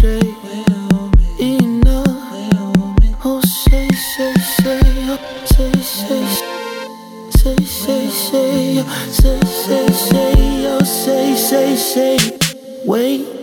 straight enough. Oh, say, say, say, oh, say, say, say, say, say, oh, say, say, say, oh, say, say, say. Wait.